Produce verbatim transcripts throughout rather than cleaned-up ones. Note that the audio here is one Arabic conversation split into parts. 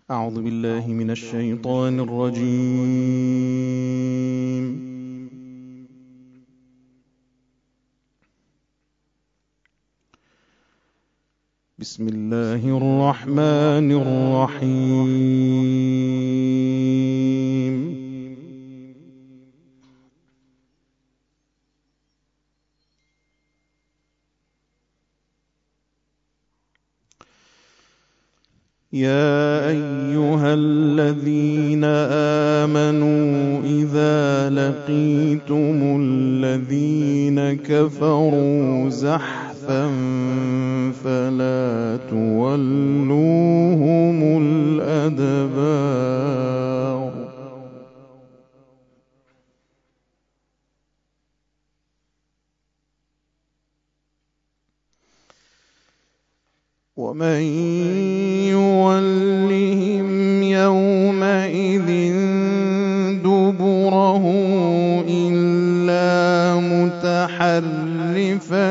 أعوذ بالله من الشيطان الرجيم. بسم الله الرحمن الرحيم. يا أيها الذين آمنوا إذا لقيتم الذين كفروا زحفا فلا تولوهم الأدبار ومن يولهم يومئذ دبره إلا متحرفا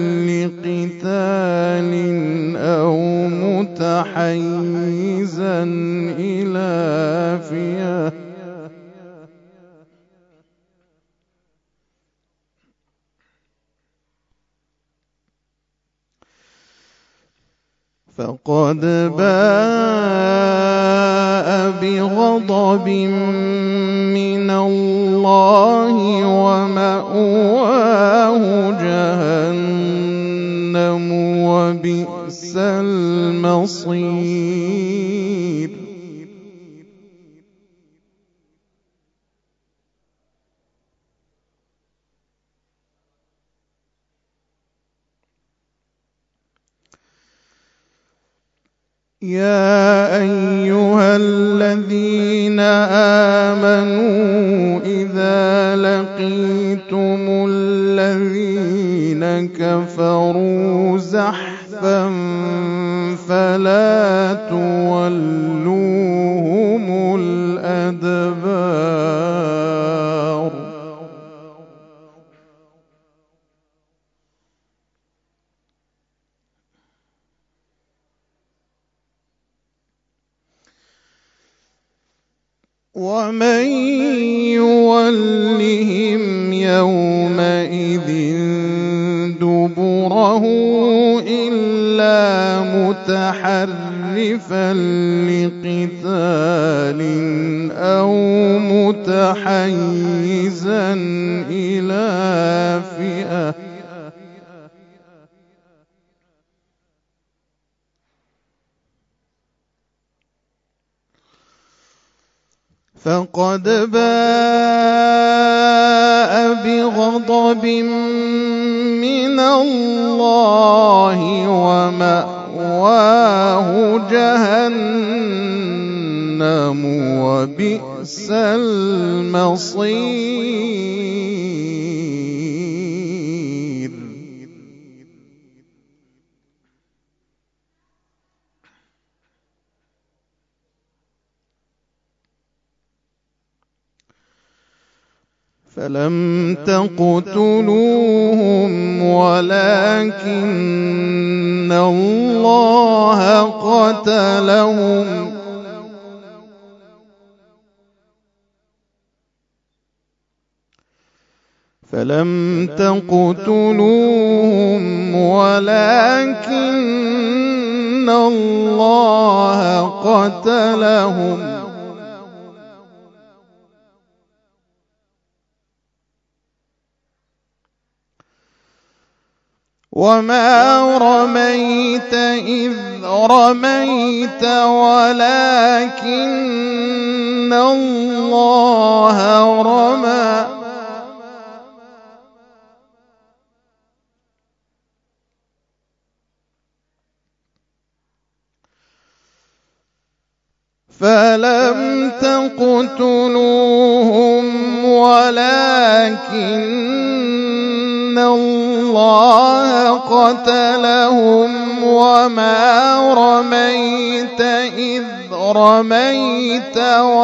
لقتال أو متحيزا إلى فئة فقد باء بغضب من الله ومأواه جهنم وبئس المصير. يا أيها الذين آمنوا إذا لقيتم الذين كفروا زحفا فلا تولوهم الأدبار ومن يولهم يومئذ دبره إلا متحرفا لقتال أو متحيزا إلى فئة فقد باء بغضب من الله ومأواه جهنم وبئس المصير. فلم تقتلوهم ولكن الله قتلهم فلم تقتلوهم ولكن الله قتلهم وما رميت إذ رميت ولكن الله رمى فلم تقتلوهم ولكن الله قتلهم وما رميت إذ رميت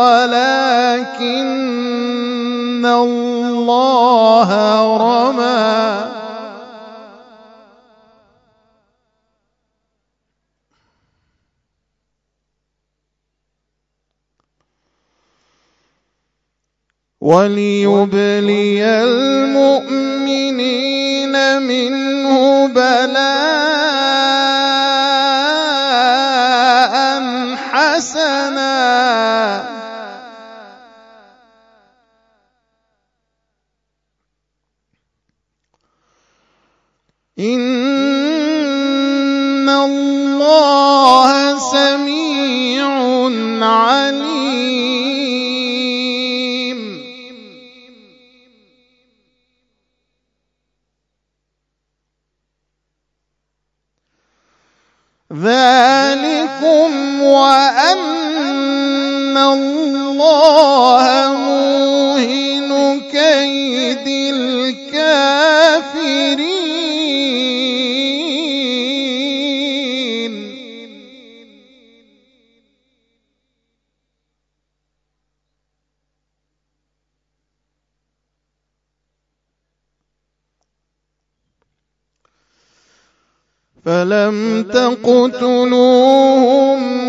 ولكن الله رمى وليبلي المؤمنين منه بلاء حسنا إن الله سميع عليم. ذلكم وأن الله موهن كيد الكافرين. فلم تقتلوهم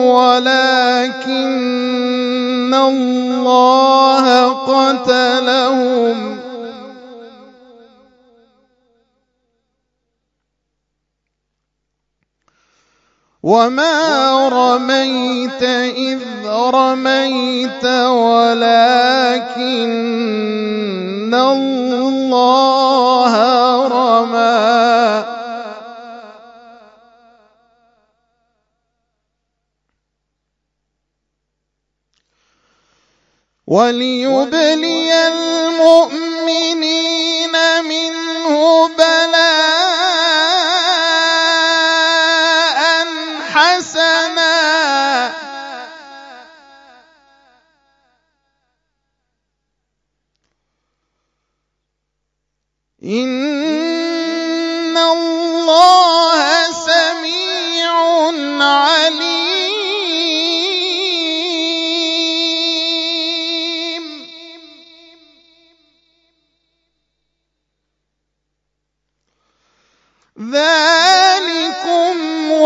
ولكن الله قتلهم وما رميت إذ رميت ولكن الله رمى وليبلي المؤمنين منه بلاء حسنا إن الله سميع عليم. ذلكم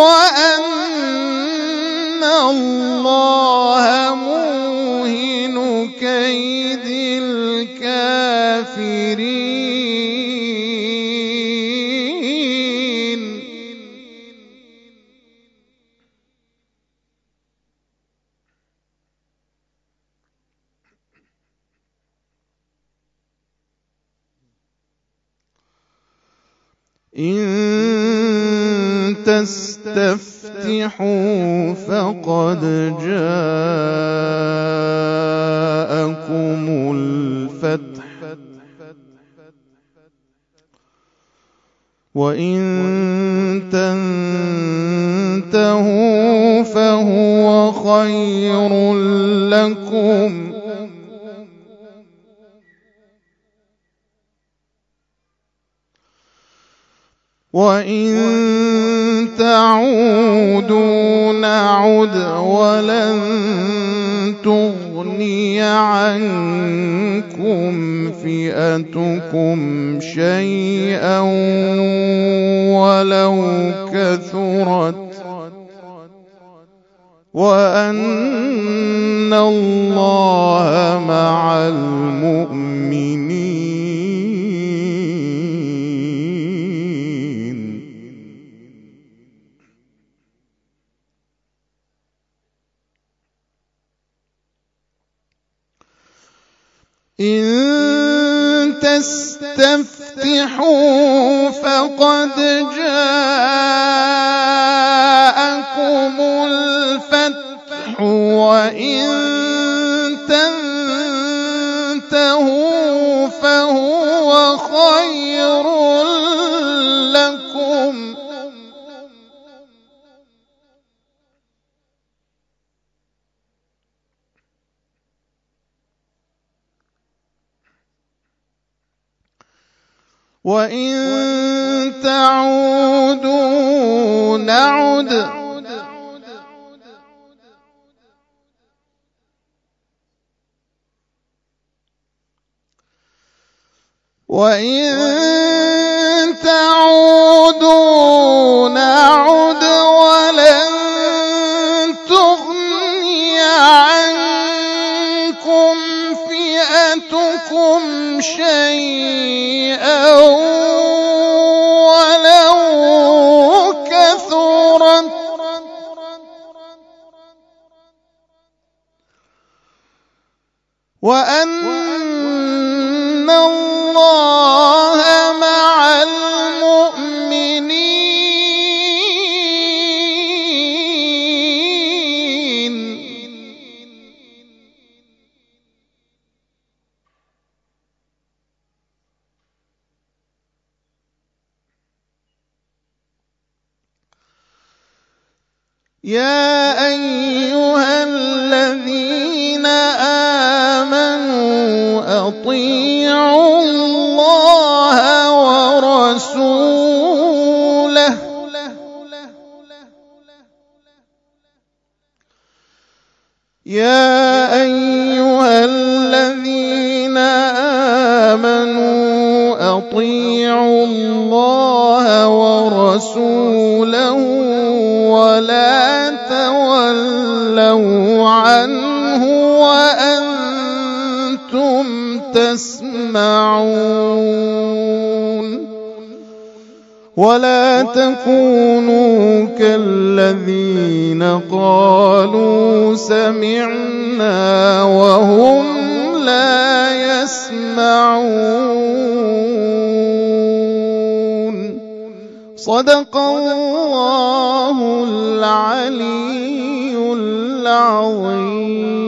وأن الله موهن كيد الكافرين. إن تستفتحوا فقد جاءكم الفتح وإن تنتهوا فهو خير لكم وإن تعودوا نعد ولن تغني عنكم فئتكم شيئا ولو كثرت وأن الله مع المؤمنين. إن تستفتحوا فقد جاءكم الفتح وإن تنتهوا فهو خير لكم وإن تعودوا نعد وإن تعودوا نعد ولن تغني عنكم فئتكم شيئا ولو كثرت وأن الله مع المؤمنين. يا أيها الذين آمنوا أطيعوا الله ورسوله يا أيها الذين آمنوا أطيعوا الله ورسوله ولا تولوا عنه وأنتم تسمعون ولا تكونوا كالذين قالوا سمعنا وهم لا يسمعون. صدق الله العلي العظيم.